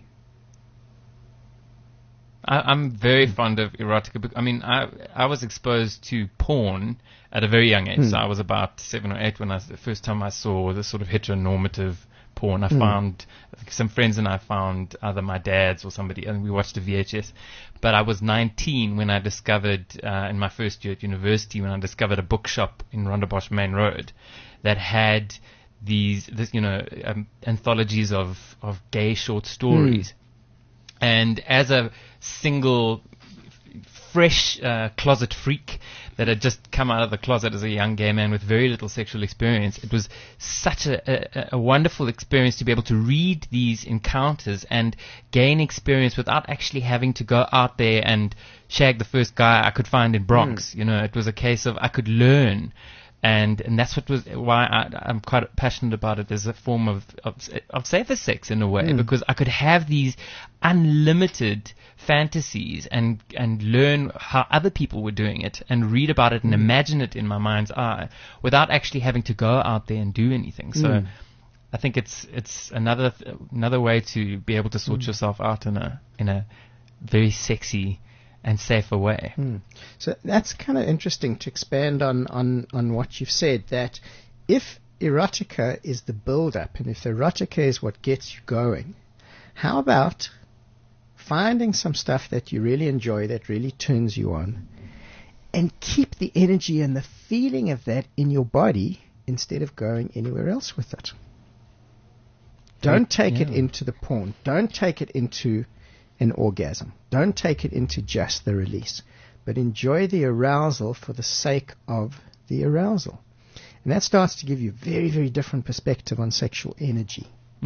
I'm very fond of erotica. I mean, I was exposed to porn at a very young age. So I was about 7 or 8 when the first time I saw this sort of heteronormative porn. I found some friends and I found either my dad's or somebody, and we watched a VHS. But I was 19 when I discovered, in my first year at university, when I discovered a bookshop in Rondebosch Main Road that had these anthologies of gay short stories. And as a single, fresh closet freak that had just come out of the closet as a young gay man with very little sexual experience, it was such a wonderful experience to be able to read these encounters and gain experience without actually having to go out there and shag the first guy I could find in Bronx. You know, it was a case of I could learn. And that's why I'm quite passionate about it as a form of safer sex in a way, because I could have these unlimited fantasies and learn how other people were doing it and read about it and imagine it in my mind's eye without actually having to go out there and do anything. So I think it's another way to be able to sort yourself out in a very sexy and safer way.
So that's kind of interesting to expand on what you've said, that if erotica is the build-up and if erotica is what gets you going, how about finding some stuff that you really enjoy, that really turns you on, and keep the energy and the feeling of that in your body instead of going anywhere else with it. Don't take it into the porn. Don't take it into an orgasm. Don't take it into just the release, but enjoy the arousal for the sake of the arousal. And that starts to give you a very, very different perspective on sexual energy.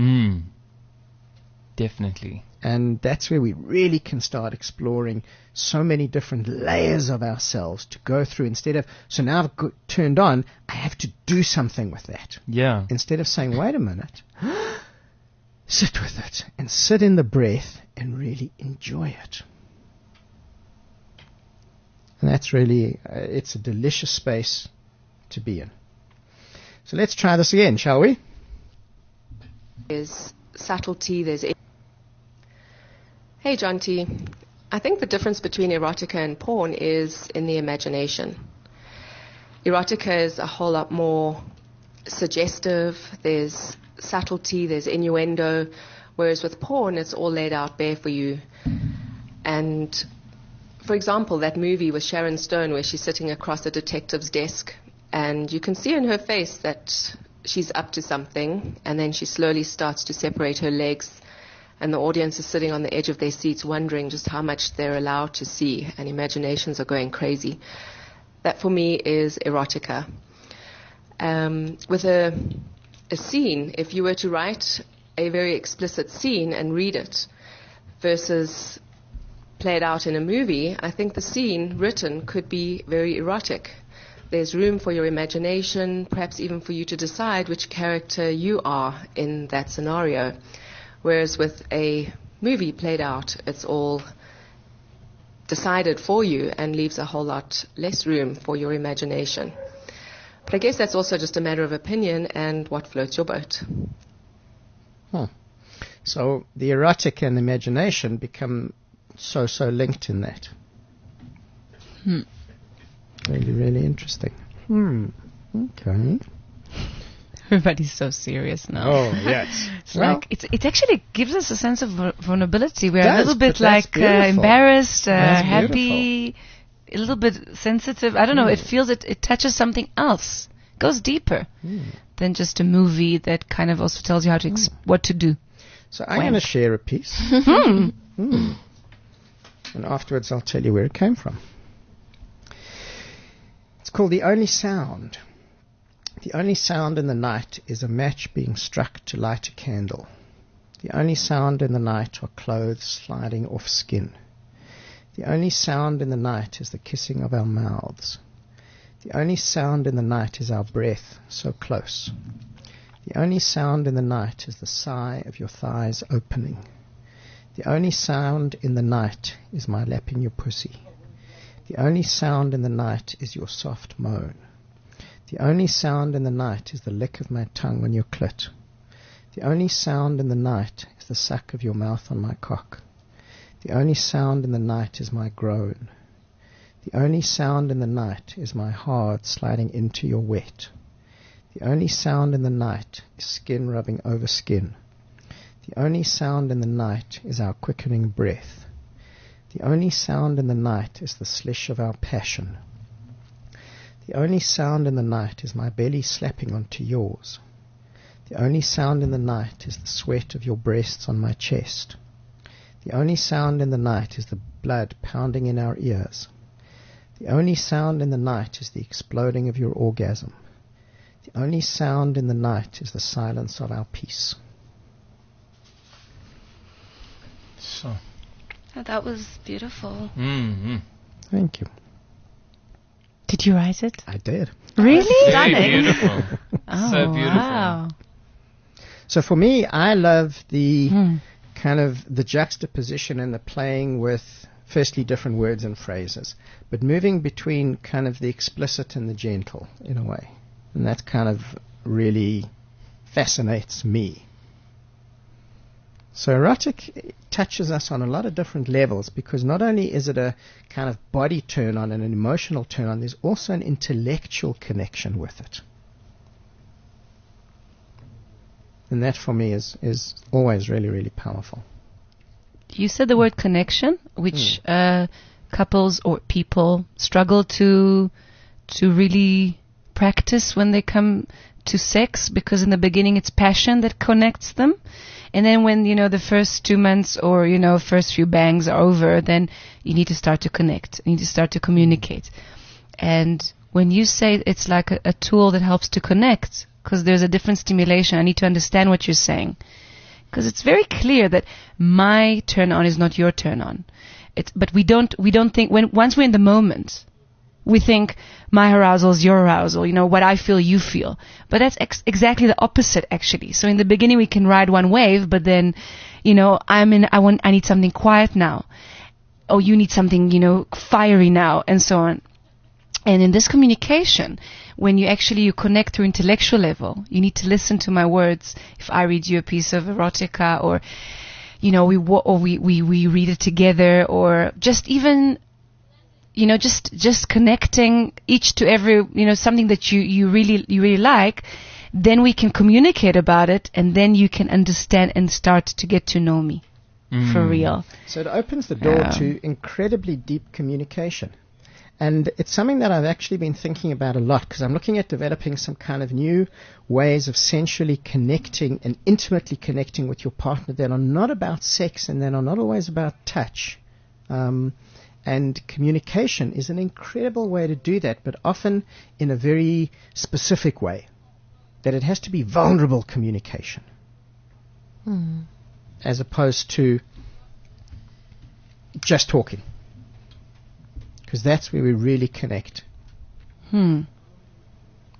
Definitely.
And that's where we really can start exploring so many different layers of ourselves to go through, instead of, so now I've turned on, I have to do something with that.
Yeah.
Instead of saying, wait a minute, sit with it and sit in the breath and really enjoy it. And that's really, it's a delicious space to be in. So let's try this again, shall we?
There's subtlety, Hey, John T. I think the difference between erotica and porn is in the imagination. Erotica is a whole lot more suggestive. There's subtlety, there's innuendo, whereas with porn, it's all laid out bare for you. And, for example, that movie with Sharon Stone where she's sitting across a detective's desk, and you can see in her face that she's up to something, and then she slowly starts to separate her legs, and the audience is sitting on the edge of their seats wondering just how much they're allowed to see, and imaginations are going crazy. That, for me, is erotica. With a scene, if you were to write a very explicit scene and read it versus play it out in a movie, I think the scene written could be very erotic there's room for your imagination, perhaps even for you to decide which character you are in that scenario. Whereas with a movie played out, it's all decided for you and leaves a whole lot less room for your imagination. But I guess that's also just a matter of opinion and what floats your boat.
So the erotic and imagination become so linked in that. Really, really interesting. Okay.
Everybody's so serious now.
Oh, yes.
It's like it actually gives us a sense of vulnerability. We're a little bit like embarrassed, happy, a little bit sensitive. I don't know. It feels it touches something else. It goes deeper than just a movie that kind of also tells you how to what to do.
So I'm going to share a piece. And afterwards I'll tell you where it came from. It's called The Only Sound. The only sound in the night is a match being struck to light a candle. The only sound in the night are clothes sliding off skin. The only sound in the night is the kissing of our mouths. The only sound in the night is our breath, so close. The only sound in the night is the sigh of your thighs opening. The only sound in the night is my lapping your pussy. The only sound in the night is your soft moan. The only sound in the night is the lick of my tongue on your clit. The only sound in the night is the suck of your mouth on my cock. The only sound in the night is my groan. The only sound in the night is my hard sliding into your wet. The only sound in the night is skin rubbing over skin. The only sound in the night is our quickening breath. The only sound in the night is the slish of our passion. The only sound in the night is my belly slapping onto yours. The only sound in the night is the sweat of your breasts on my chest. The only sound in the night is the blood pounding in our ears. The only sound in the night is the exploding of your orgasm. The only sound in the night is the silence of our peace.
So.
Oh, that was beautiful.
Thank you.
Did you write it?
I did.
Really?
Very beautiful.
Oh,
So beautiful.
Wow.
So for me, I love the kind of the juxtaposition and the playing with firstly different words and phrases, but moving between kind of the explicit and the gentle in a way. And that kind of really fascinates me. So erotic touches us on a lot of different levels because not only is it a kind of body turn on and an emotional turn on, there's also an intellectual connection with it. And that for me is always really, really powerful.
You said the word connection, which couples or people struggle to really practice when they come to sex, because in the beginning it's passion that connects them. And then when, the first 2 months or, first few bangs are over, then you need to start to connect. You need to start to communicate. And when you say it's like a tool that helps to connect, because there's a different stimulation, I need to understand what you're saying. Because it's very clear that my turn on is not your turn on. But we don't think, once we're in the moment, we think my arousal is your arousal, what I feel, you feel. But that's exactly the opposite, actually. So in the beginning, we can ride one wave, but then, I need something quiet now. Or you need something, fiery now, and so on. And in this communication, when you connect through intellectual level, you need to listen to my words. If I read you a piece of erotica, or, we read it together, or just even, just connecting each to every, something that you really like, then we can communicate about it, and then you can understand and start to get to know me for real.
So it opens the door to incredibly deep communication. And it's something that I've actually been thinking about a lot, because I'm looking at developing some kind of new ways of sensually connecting and intimately connecting with your partner that are not about sex and that are not always about touch. And communication is an incredible way to do that, but often in a very specific way. That it has to be vulnerable communication. As opposed to just talking. Because that's where we really connect.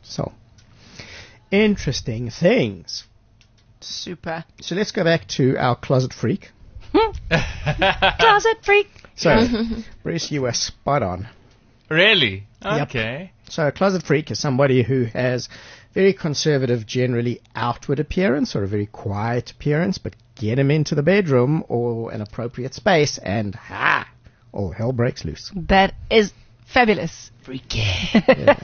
So, interesting things.
Super.
So let's go back to our closet freak.
Closet freak.
So, Bruce, you were spot on.
Really?
Yep.
Okay.
So a closet freak is somebody who has very conservative, generally outward appearance or a very quiet appearance, but get him into the bedroom or an appropriate space and all hell breaks loose.
That is fabulous.
Freaky.
Yeah.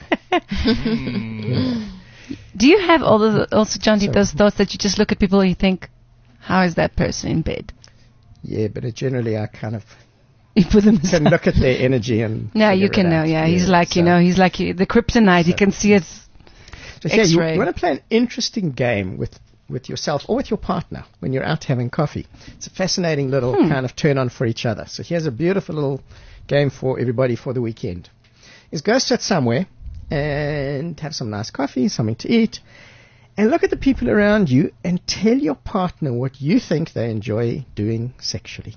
Do you have also, John, those thoughts that you just look at people and you think, how is that person in bed?
Yeah, but generally I kind of
you put them
can look at their energy and
yeah, you can know. Yeah, he's like he's like the kryptonite. You can see it.
So yeah, you want to play an interesting game with yourself or with your partner when you're out having coffee. It's a fascinating little kind of turn on for each other. So here's a beautiful little game for everybody for the weekend. Is go sit somewhere and have some nice coffee, something to eat, and look at the people around you and tell your partner what you think they enjoy doing sexually.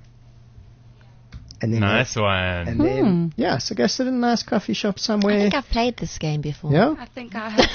And then
nice one.
And then, so go sit in a nice coffee shop somewhere.
I think I've played this game before.
Yeah?
I think I have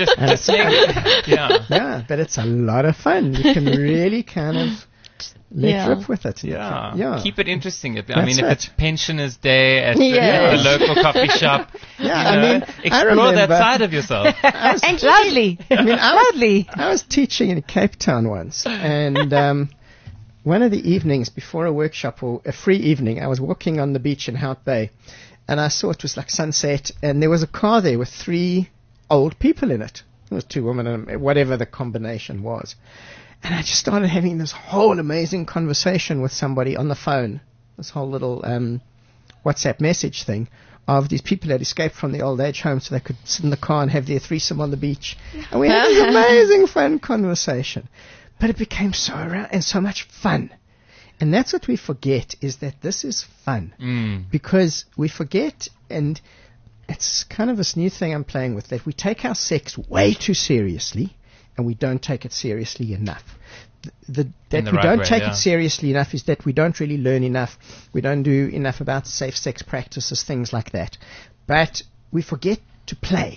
to.
Yeah, but it's a lot of fun. You can really kind of let rip with it.
Yeah. Keep it interesting. If it's Pensioners Day at the local coffee shop, explore that side of yourself.
And lovely.
I was teaching in Cape Town once, and one of the evenings before a workshop or a free evening, I was walking on the beach in Hout Bay, and I saw it was like sunset, and there was a car there with 3 old people in it. It was 2 women and whatever the combination was. And I just started having this whole amazing conversation with somebody on the phone, this whole little WhatsApp message thing of these people that escaped from the old age home so they could sit in the car and have their threesome on the beach. And we had this amazing fun conversation. But it became so much fun. And that's what we forget, is that this is fun. Because we forget, and it's kind of this new thing I'm playing with, that we take our sex way too seriously, and we don't take it seriously enough. That we don't take it seriously enough is that we don't really learn enough. We don't do enough about safe sex practices, things like that. But we forget to play.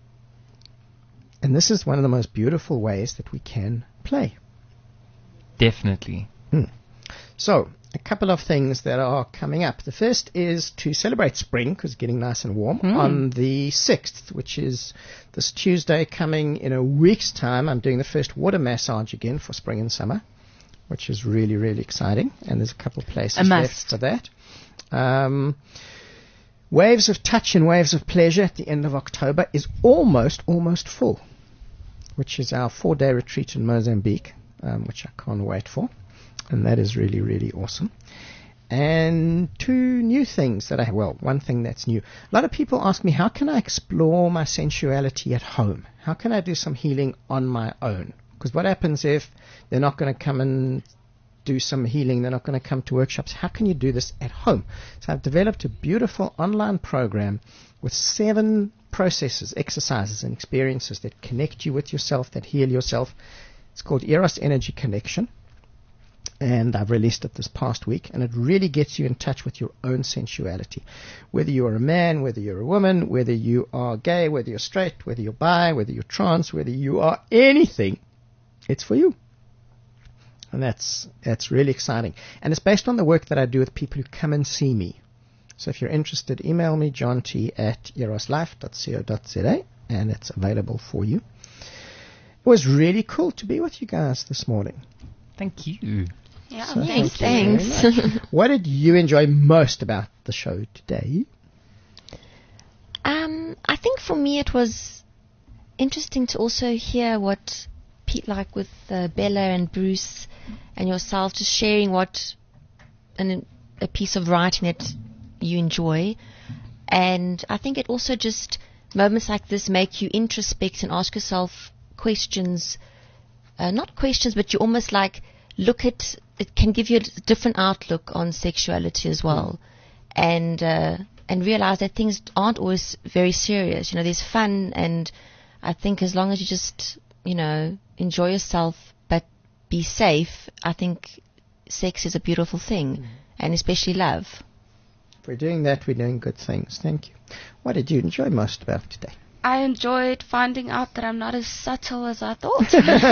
And this is one of the most beautiful ways that we can play.
Definitely.
So, a couple of things that are coming up. The first is to celebrate spring, because it's getting nice and warm, on the 6th, which is this Tuesday coming in a week's time. I'm doing the first water massage again for spring and summer, which is really, really exciting. And there's a couple of places left for that. Waves of Touch and Waves of Pleasure at the end of October is almost full, which is our 4-day retreat in Mozambique, which I can't wait for. And that is really, really awesome. And 2 new things that one thing that's new. A lot of people ask me, how can I explore my sensuality at home? How can I do some healing on my own? Because what happens if they're not going to come and do some healing, they're not going to come to workshops? How can you do this at home? So I've developed a beautiful online program with 7 processes, exercises, and experiences that connect you with yourself, that heal yourself. It's called Eros Energy Connection. And I've released it this past week, and it really gets you in touch with your own sensuality. Whether you're a man, whether you're a woman, whether you are gay, whether you're straight, whether you're bi, whether you're trans, whether you are anything, it's for you. And that's really exciting. And it's based on the work that I do with people who come and see me. So if you're interested, email me, johnt@eroslife.co.za, and it's available for you. It was really cool to be with you guys this morning.
Thank you.
Yeah,
so
thanks.
What did you enjoy most about the show today?
I think for me it was interesting to also hear what like with Bella and Bruce and yourself, just sharing a piece of writing that you enjoy. And I think it also just, moments like this make you introspect and ask yourself questions, not questions, but you almost like look at, it can give you a different outlook on sexuality as well. And realize that things aren't always very serious. There's fun, and I think as long as you just, enjoy yourself but be safe, I think sex is a beautiful thing, and especially love.
If we're doing that, we're doing good things. Thank you. What did you enjoy most about today?
I enjoyed finding out that I'm not as subtle as I thought.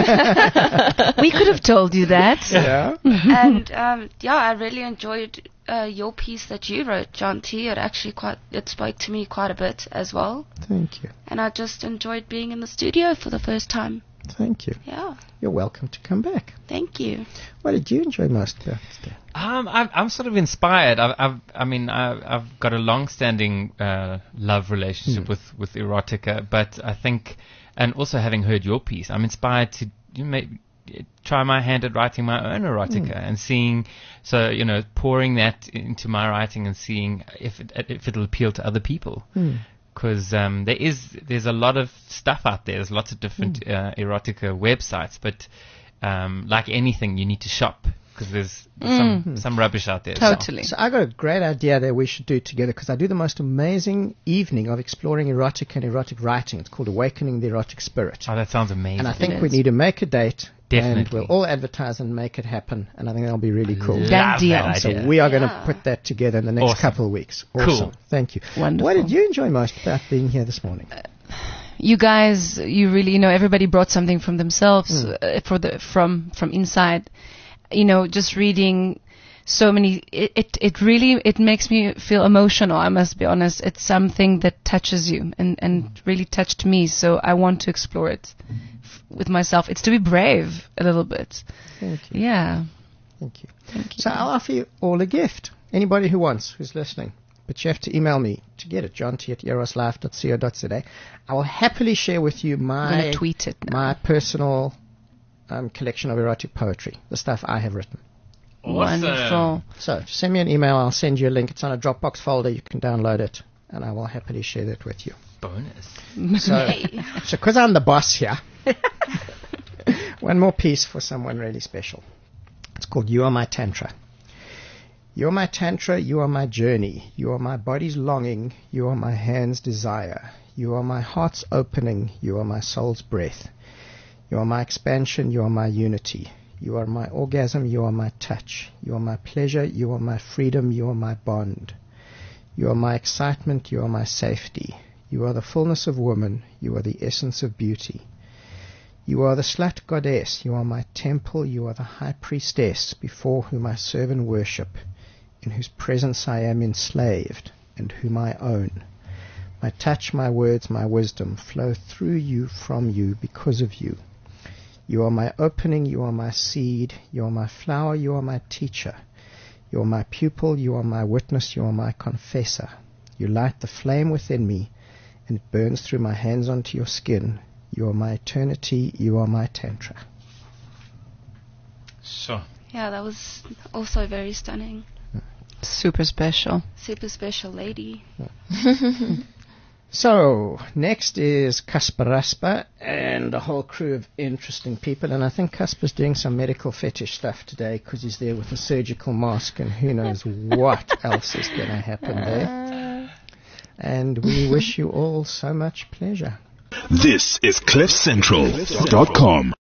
We could have told you that.
Yeah.
And I really enjoyed your piece that you wrote, John T. It spoke to me quite a bit as well.
Thank you.
And I just enjoyed being in the studio for the first time.
Thank you.
Yeah.
You're welcome to come back.
Thank you.
What did you enjoy most about today?
I'm sort of inspired. I've got a long-standing love relationship with erotica, but I think, and also having heard your piece, I'm inspired to try my hand at writing my own erotica and seeing, pouring that into my writing and seeing if it'll appeal to other people. Because there's a lot of stuff out there. There's lots of different erotica websites, but like anything, you need to shop because there's some rubbish out there.
Totally.
So I got a great idea that we should do together because I do the most amazing evening of exploring erotica and erotic writing. It's called Awakening the Erotic Spirit.
Oh, that sounds amazing.
And I think we need to make a date.
Definitely.
And we'll all advertise and make it happen. And I think that'll be really cool.
Love that
So
idea.
we are going to put that together in the next couple of weeks. Awesome.
Cool.
Thank you.
Wonderful.
What did you enjoy most about being here this morning?
You guys, you really, everybody brought something from themselves, from inside. Just reading so many, it really makes me feel emotional, I must be honest. It's something that touches you and really touched me, so I want to explore it with myself. It's to be brave a little bit.
Thank you.
Yeah.
Thank you. So I'll offer you all a gift. Anybody who's listening. But you have to email me to get it, johnt@eroslife.co.za. I will happily share with you
I'm gonna tweet it now.
my personal collection of erotic poetry, the stuff I have written.
Awesome.
Wonderful.
So just send me an email. I'll send you a link. It's on a Dropbox folder. You can download it, and I will happily share that with you.
Bonus.
So because I'm the boss here, one more piece for someone really special. It's called You Are My Tantra. You are my tantra, you are my journey, you are my body's longing, you are my hand's desire, you are my heart's opening, you are my soul's breath, you are my expansion, you are my unity, you are my orgasm, you are my touch, you are my pleasure, you are my freedom, you are my bond, you are my excitement, you are my safety, you are the fullness of woman, you are the essence of beauty. You are the slut goddess, you are my temple, you are the high priestess before whom I serve and worship, in whose presence I am enslaved, and whom I own. My touch, my words, my wisdom flow through you, from you, because of you. You are my opening, you are my seed, you are my flower, you are my teacher. You are my pupil, you are my witness, you are my confessor. You light the flame within me, and it burns through my hands onto your skin. You are my eternity, you are my tantra.
Sure.
Yeah, that was also very stunning.
Super special.
Super special lady.
So, next is Casper Rasper and a whole crew of interesting people. And I think Casper's doing some medical fetish stuff today because he's there with a surgical mask and who knows what else is going to happen there. And we wish you all so much pleasure.
This is CliffCentral.com.